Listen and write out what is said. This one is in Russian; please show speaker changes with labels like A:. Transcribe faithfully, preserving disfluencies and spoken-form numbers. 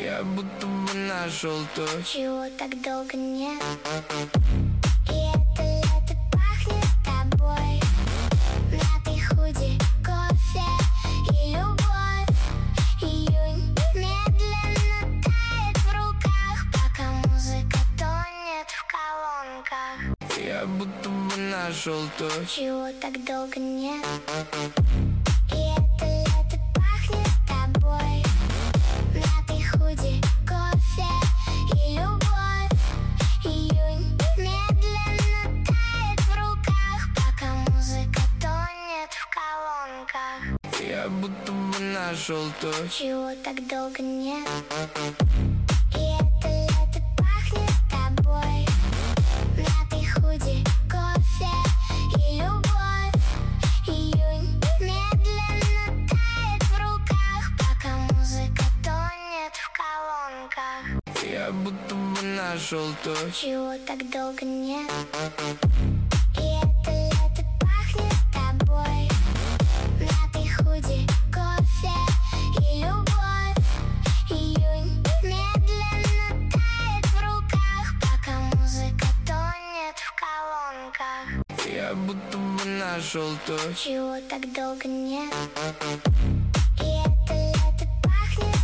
A: Я будто бы нашел то,
B: чего так долго нет. И это лето пахнет тобой, мятый худи, кофе и любовь. Июнь медленно тает в руках, пока музыка тонет в колонках.
A: Я будто бы нашел то,
B: чего так долго нет. И это лето пахнет тобой, мятый худи, кофе и любовь. Июнь медленно тает в руках, пока музыка тонет в колонках.
A: я будто бы нашел то,
B: чего так долго нет. И это лето пахнет тобой, мятый худи, кофе и любовь. Июнь медленно тает в руках, пока музыка тонет в колонках.
A: я будто бы нашел то,
B: чего так долго нет. И это лето пахнет тобой, мятый худи, кофе и любовь. Июнь медленно тает в руках, пока музыка тонет в колонках.
A: я будто бы нашел то,
B: чего так долго нет.